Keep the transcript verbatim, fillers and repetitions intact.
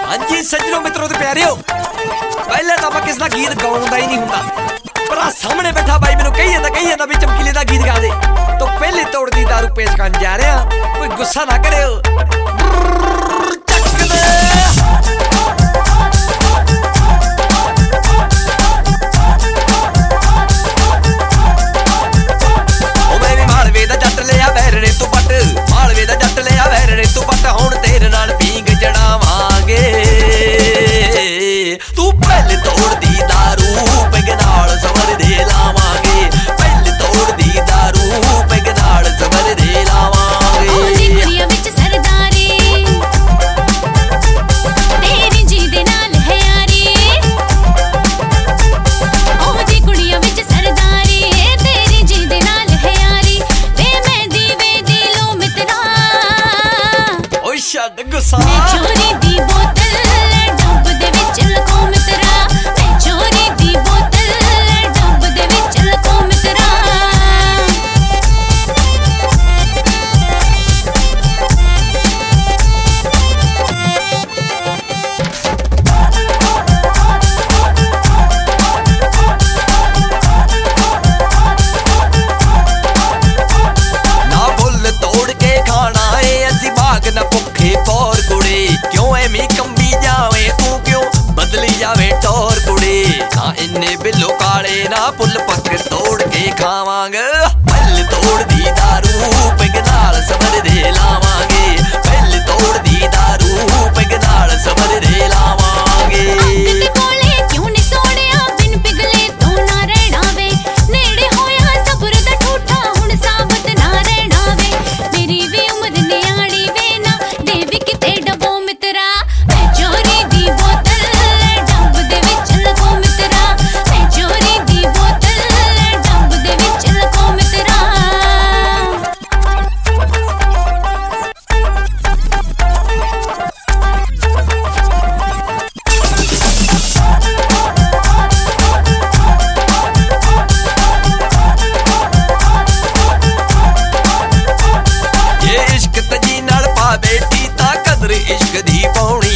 ਹਾਂਜੀ ਸੱਜਣੋ ਮਿੱਤਰੋ ਤੇ ਪਿਆਰਿਓ, ਪਹਿਲੇ ਤਾਂ ਆਪਾਂ ਕਿਸ ਦਾ ਗੀਤ ਗਾਉਂਦਾ ਹੀ ਨਹੀਂ ਹੁੰਦਾ, ਪਰ ਆ ਸਾਹਮਣੇ ਬੈਠਾ ਬਾਈ ਮੈਨੂੰ ਕਹੀ ਜਾਂਦਾ ਕਹੀ ਜਾਂਦਾ ਵੀ ਚਮਕੀਲੇ ਦਾ ਗੀਤ ਗਾ ਦੇ। ਤਾਂ ਪਹਿਲੇ ਤੋੜਦੀ ਦਾਰੂ ਪੇਸ਼ ਕਰਨ ਜਾ ਰਿਹਾ, ਕੋਈ ਗੁੱਸਾ ਨਾ ਕਰਿਓ। ਚੱਕ ਦੇ ਉਹ ਮੈਂ ਵੀ ਮਾਲਵੇ ਦਾ ਜੱਟ ਲਿਆ ਵੈਰਣੇ ਤੋਂ ਪੱਟ, ਮਾਲਵੇ ਦਾ ਜੱਟ ਲਿਆ ਵੈਰਣੇ ਤੋਂ ਪੱਟ, ਹੁਣ ਤੇਰੇ ਨਾਲ ਪੀਂਗ ਚੜਾਵਾਂਗੇ। ਤੂੰ ਪਹਿਲੇ ਤੋੜਦੀ ਦਾਰੂ ਪੈਗ ਨਾਲ ਸਵਰ ਦੇ ਲਾਵਾਂਗੇ, ਪਹਿਲੇ ਤੋੜਦੀ ਦਾਰੂ ਪੈਗ ਨਾਲ ਸਵਰ ਦੇ ਲਾਵਾਂਗੇ। ਉਹਦੀ ਕੁੜੀਆਂ ਵਿੱਚ ਸਰਦਾਰੀ, ਤੇਰੀ ਜੀ ਦੇ ਨਾਲ ਹੈ ਯਾਰੀ। ਉਹਦੀ ਕੁੜੀਆਂ ਵਿੱਚ ਸਰਦਾਰੀ, ਤੇਰੀ ਜੀ ਦੇ ਨਾਲ ਹੈ ਯਾਰੀ। ਵੇ ਮਹਿੰਦੀ ਵੇ ਦਿਲੋਂ ਮਿੱਤਰਾ, ਓਏ ਛੱਡ ਗੁੱਸਾ। ਮੈਂ ਚੋਰੀ ਦੀ ਬੋਤਲ ਡੱਬ ਦੇ ਵਿੱਚ ਲਕੋ ਮਿੱਤਰਾ, ਮੈਂ ਚੋਰੀ ਦੀ ਬੋਤਲ ਡੱਬ ਦੇ ਵਿੱਚ ਲਕੋ ਮਿੱਤਰਾ। ਨਾ ਬੁੱਲ ਤੋੜ ਕੇ ਖਾਣਾ ਏ ਅਸੀਂ ਭਾਗ ਨਾ ਭੁੱਖੇ ਪੌਰ ਕੁੜੇ, ਕਿਉਂ ਐਵੇਂ ਕੰਬੀ ਜਾਵੇਂ ਤੂੰ, ਕਿਉਂ ਬਦਲੀ ਜਾਵੇਂ ਟੌਰ ਕੁੜੇ। ਨਾ ਇੰਨੇ ਬਿੱਲੋ ਕਾਲੇ ਨਾ ਪੁੱਲ ਪੱਕ ਤੋੜ ਕੇ ਖਾਵਾਂਗੇ, ਪਹਿਲੇ ਤੋੜਦੀ ਦਾਰੂ ਪੈਗ ਨਾਲ ਸਬਰ ਦੇ ਲਾਵਾਂਗੇ, ਪਹਿਲੇ ਤੋੜਦੀ ਦਾਰੂ ਪੈਗ ਨਾਲ ਸਬਰ ਦੇ ਲਾਵਾਂਗੇ। ਅੱਗ ਦੇ ਕੋਲੇ ਕਿਉਂ ਨੀ ਸੋਹਣਿਆ, ਬਿਨ ਪਿਘਲੇ ਤੋਂ ਨਾ ਰਹਿਣਾ ਵੇ, ਨੇੜੇ ਹੋਇਆ ਸਬਰ ਦਾ ਠੂਠਾ, ਹੁਣ ਸਾਬਤ ਨਾ ਰਹਿਣਾ ਵੇ। ਮੇਰੀ ਵੀ ਉਮਰ ਨਿਆਣੀ ਵੇ, ਨਾ ਦੇ ਵੀ ਕਿਤੇ ਡਬੋ ਮਿੱਤਰਾ, ਮੈਂ ਚੋਰੀ ਦੀ ਬੋਤਲ ਡੱਬ ਦੇ ਵਿੱਚ ਲਕੋ ਮਿੱਤਰਾ, ਮੈਂ ਚੋਰੀ ਦੀ ਬੋਤਲ ਡੱਬ ਦੇ ਵਿੱਚ ਲਕੋ ਮਿੱਤਰਾ। ਜੇ ਇਸ਼ਕ ਤਜੀ ਨਾਲ ਪਾ ਬੈਠੀ ਤਾਂ ਕਦਰ ਇਸ਼ਕ ਦੀ ਪਾਉਣੀ।